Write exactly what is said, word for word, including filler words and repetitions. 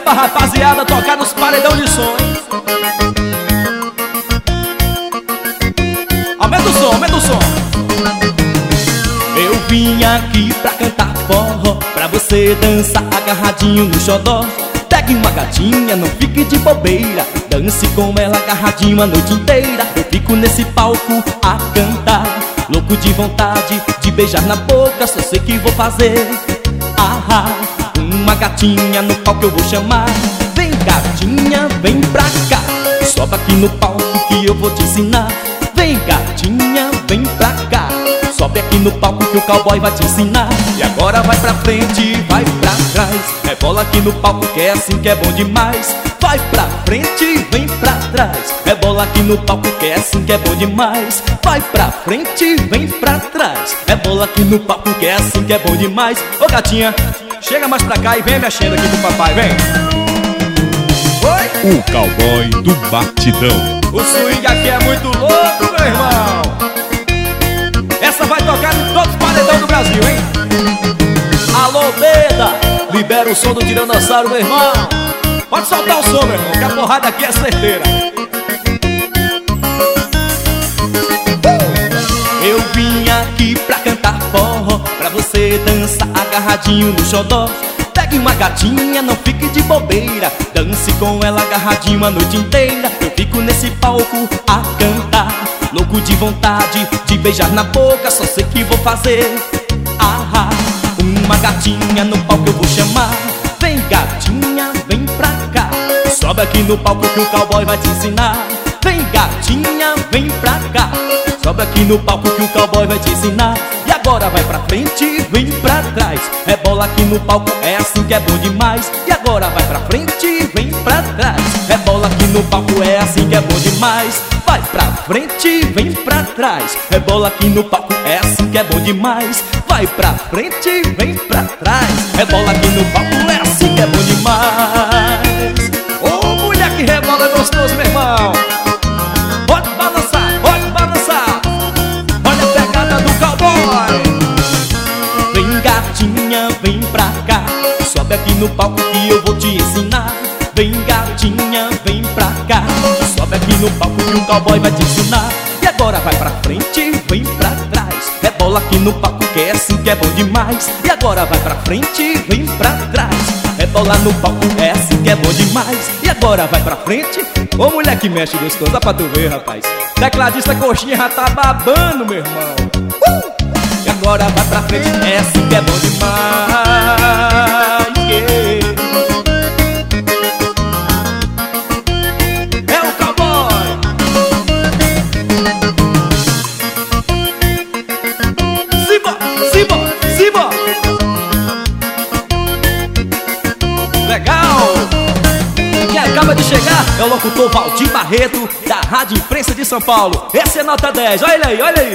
pra rapaziada tocar nos paredão de som, hein? Aumenta o som, aumenta o som. Eu vim aqui pra cantar forró, pra você dançar agarradinho no xodó. Pegue uma gatinha, não fique de bobeira, dance com ela agarradinho a noite inteira. Eu fico nesse palco a cantar, louco de vontade de beijar na boca, só sei que vou fazer. Ah, uma gatinha no palco eu vou chamar. Vem gatinha, vem pra cá, sobe aqui no palco que eu vou te ensinar. Vem gatinha, vem pra cá, sobe aqui no palco que o cowboy vai te ensinar. E agora vai pra frente, vai pra trás, rebola aqui no palco que é assim que é bom demais. Vai pra frente, vem pra trás, rebola aqui no palco que é assim que é bom demais. Vai pra frente, vem pra trás, rebola aqui no palco que é assim que é bom demais. Ô gatinha, chega mais pra cá e vem mexendo aqui com o papai, vem. Oi? O cowboy do batidão. O swing aqui é muito louco, meu irmão. Essa vai tocar em todos os paredão do Brasil, hein? Alô, Beda, libera o som do Tiranossauro, meu irmão. Pode soltar o som, meu irmão, que a porrada aqui é certeira. Eu vim aqui pra cantar forró, pra você dançar agarradinho no xodó. Pegue uma gatinha, não fique de bobeira, dance com ela agarradinho a noite inteira. Eu fico nesse palco a cantar, louco de vontade de beijar na boca, só sei que vou fazer. Ah, uma gatinha no palco eu vou chamar. Vem gatinha, vem pra cá, sobe aqui no palco que o cowboy vai te ensinar. Vem gatinha, vem pra cá, sobe aqui no palco que o cowboy vai te ensinar. E agora vai pra frente, vem pra trás, rebola aqui no palco, é assim que é bom demais. E agora vai pra frente, vem pra trás, rebola aqui no palco, é assim que é bom demais. Vai pra frente, vem pra trás, rebola aqui no palco, é assim que é bom demais. Vai pra frente, vem pra trás, rebola aqui no palco, é assim que é bom demais. Ô, mulher que rebola gostoso, meu irmão. Pode balançar, pode balançar, olha a pegada do cowboy. Vem gatinha, vem pra cá, sobe aqui no palco que eu vou te ensinar. Vem gatinha, vem pra cá, sobe aqui no palco que o cowboy vai te ensinar. E agora vai pra frente, vem pra trás, rebola aqui no palco que é assim que é bom demais. E agora vai pra frente, vem pra trás, rebola no palco, é assim que é bom demais. E agora vai pra frente. Ô mulher que mexe gostoso, dá pra tu ver, rapaz. Tecladista coxinha já tá babando, meu irmão. uh! E agora vai pra frente, é assim que é bom demais. yeah. É o cowboy. Simba, Simba, Simba. Legal. Quem acaba de chegar é o locutor Valdir Barreto, da Rádio Imprensa de São Paulo. Essa é nota dez, olha aí, olha aí.